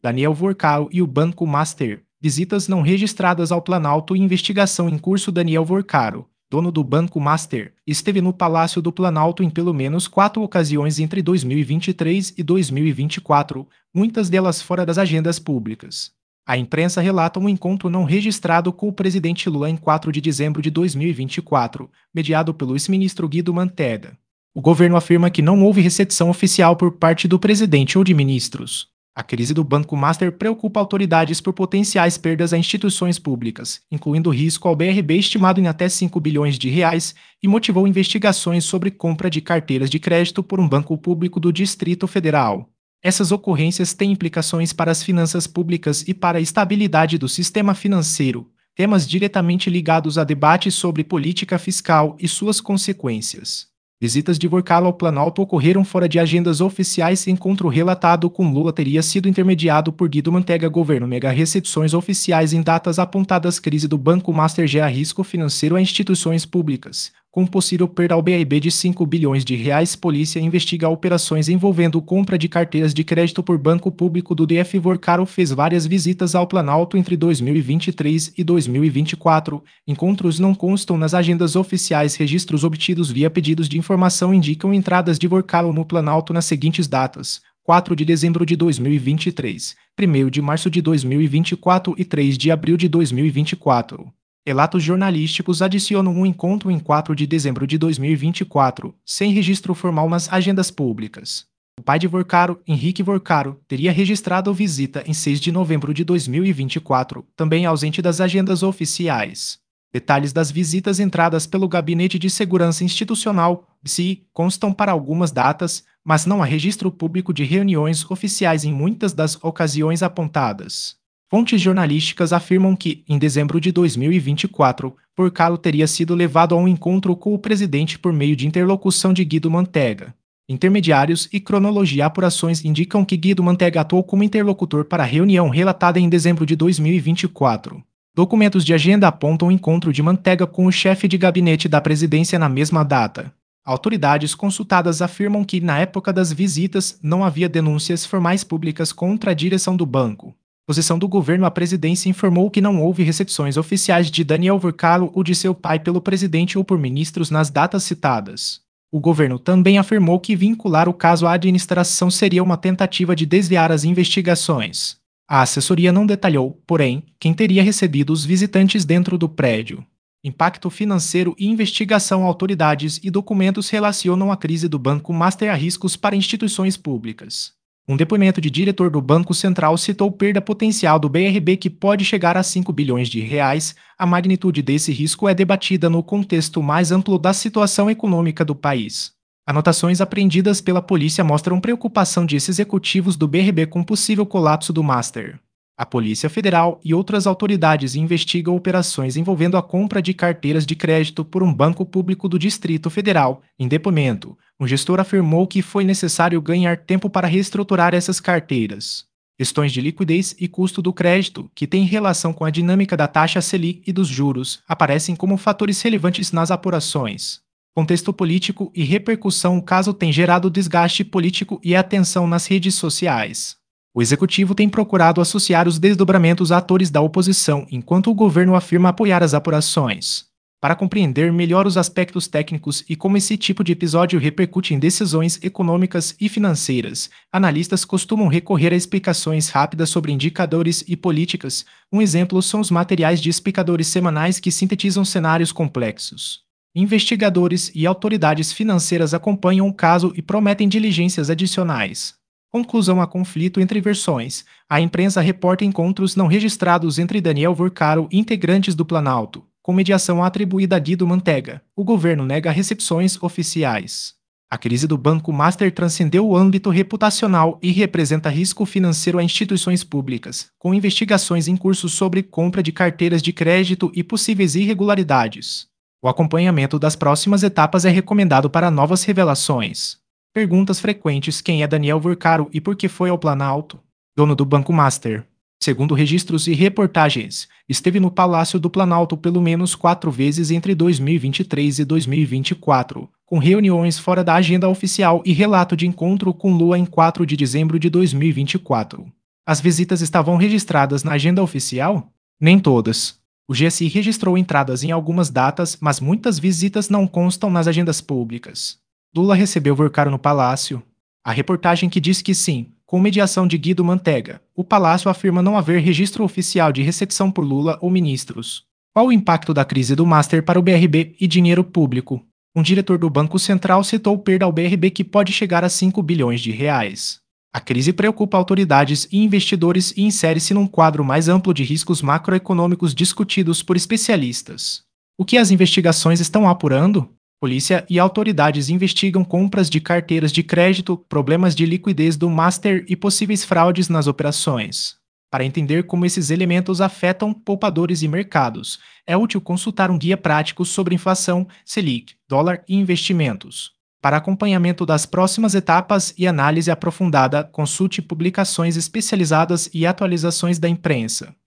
Daniel Vorcaro e o Banco Master. Visitas não registradas ao Planalto e investigação em curso. Daniel Vorcaro, dono do Banco Master, esteve no Palácio do Planalto em pelo menos 4 ocasiões entre 2023 e 2024, muitas delas fora das agendas públicas. A imprensa relata um encontro não registrado com o presidente Lula em 4 de dezembro de 2024, mediado pelo ex-ministro Guido Mantega. O governo afirma que não houve recepção oficial por parte do presidente ou de ministros. A crise do Banco Master preocupa autoridades por potenciais perdas a instituições públicas, incluindo risco ao BRB estimado em até 5 bilhões de reais, e motivou investigações sobre compra de carteiras de crédito por um banco público do Distrito Federal. Essas ocorrências têm implicações para as finanças públicas e para a estabilidade do sistema financeiro, temas diretamente ligados a debates sobre política fiscal e suas consequências. Visitas de Vorcalo ao Planalto ocorreram fora de agendas oficiais. Encontro relatado com Lula teria sido intermediado por Guido Mantega. Governo nega recepções oficiais em datas apontadas. Crise do Banco Master gera risco financeiro a instituições públicas, com possível perda ao BRB de 5 bilhões de reais. Polícia investiga operações envolvendo compra de carteiras de crédito por banco público do DF. Vorcaro fez várias visitas ao Planalto entre 2023 e 2024. Encontros não constam nas agendas oficiais. Registros obtidos via pedidos de informação indicam entradas de Vorcalo no Planalto nas seguintes datas: 4 de dezembro de 2023, 1º de março de 2024 e 3 de abril de 2024. Relatos jornalísticos adicionam um encontro em 4 de dezembro de 2024, sem registro formal nas agendas públicas. O pai de Vorcaro, Henrique Vorcaro, teria registrado a visita em 6 de novembro de 2024, também ausente das agendas oficiais. Detalhes das visitas entradas pelo Gabinete de Segurança Institucional, GSI, constam para algumas datas, mas não há registro público de reuniões oficiais em muitas das ocasiões apontadas. Fontes jornalísticas afirmam que, em dezembro de 2024, Vorcalo teria sido levado a um encontro com o presidente por meio de interlocução de Guido Mantega. Intermediários e cronologia. Apurações indicam que Guido Mantega atuou como interlocutor para a reunião relatada em dezembro de 2024. Documentos de agenda apontam o encontro de Mantega com o chefe de gabinete da presidência na mesma data. Autoridades consultadas afirmam que, na época das visitas, não havia denúncias formais públicas contra a direção do banco. Posição do governo. A presidência informou que não houve recepções oficiais de Daniel Vorcalo ou de seu pai pelo presidente ou por ministros nas datas citadas. O governo também afirmou que vincular o caso à administração seria uma tentativa de desviar as investigações. A assessoria não detalhou, porém, quem teria recebido os visitantes dentro do prédio. Impacto financeiro e investigação. Autoridades e documentos relacionam a crise do Banco Master a riscos para instituições públicas. Um depoimento de diretor do Banco Central citou perda potencial do BRB que pode chegar a 5 bilhões de reais. A magnitude desse risco é debatida no contexto mais amplo da situação econômica do país. Anotações apreendidas pela polícia mostram preocupação de executivos do BRB com possível colapso do Master. A Polícia Federal e outras autoridades investigam operações envolvendo a compra de carteiras de crédito por um banco público do Distrito Federal. Em depoimento, um gestor afirmou que foi necessário ganhar tempo para reestruturar essas carteiras. Questões de liquidez e custo do crédito, que têm relação com a dinâmica da taxa Selic e dos juros, aparecem como fatores relevantes nas apurações. Contexto político e repercussão. O caso tem gerado desgaste político e atenção nas redes sociais. O executivo tem procurado associar os desdobramentos a atores da oposição, enquanto o governo afirma apoiar as apurações. Para compreender melhor os aspectos técnicos e como esse tipo de episódio repercute em decisões econômicas e financeiras, analistas costumam recorrer a explicações rápidas sobre indicadores e políticas. Um exemplo são os materiais de explicadores semanais que sintetizam cenários complexos. Investigadores e autoridades financeiras acompanham o caso e prometem diligências adicionais. Conclusão: há conflito entre versões. A imprensa reporta encontros não registrados entre Daniel Vorcaro e integrantes do Planalto, com mediação atribuída a Guido Mantega. O governo nega recepções oficiais. A crise do Banco Master transcendeu o âmbito reputacional e representa risco financeiro a instituições públicas, com investigações em curso sobre compra de carteiras de crédito e possíveis irregularidades. O acompanhamento das próximas etapas é recomendado para novas revelações. Perguntas frequentes: quem é Daniel Vorcaro e por que foi ao Planalto? Dono do Banco Master. Segundo registros e reportagens, esteve no Palácio do Planalto pelo menos 4 vezes entre 2023 e 2024, com reuniões fora da agenda oficial e relato de encontro com Lula em 4 de dezembro de 2024. As visitas estavam registradas na agenda oficial? Nem todas. O GSI registrou entradas em algumas datas, mas muitas visitas não constam nas agendas públicas. Lula recebeu Vorcaro no palácio. A reportagem que diz que sim, com mediação de Guido Mantega, o palácio afirma não haver registro oficial de recepção por Lula ou ministros. Qual o impacto da crise do Master para o BRB e dinheiro público? Um diretor do Banco Central citou perda ao BRB que pode chegar a 5 bilhões de reais. A crise preocupa autoridades e investidores e insere-se num quadro mais amplo de riscos macroeconômicos discutidos por especialistas. O que as investigações estão apurando? Polícia e autoridades investigam compras de carteiras de crédito, problemas de liquidez do Master e possíveis fraudes nas operações. Para entender como esses elementos afetam poupadores e mercados, é útil consultar um guia prático sobre inflação, Selic, dólar e investimentos. Para acompanhamento das próximas etapas e análise aprofundada, consulte publicações especializadas e atualizações da imprensa.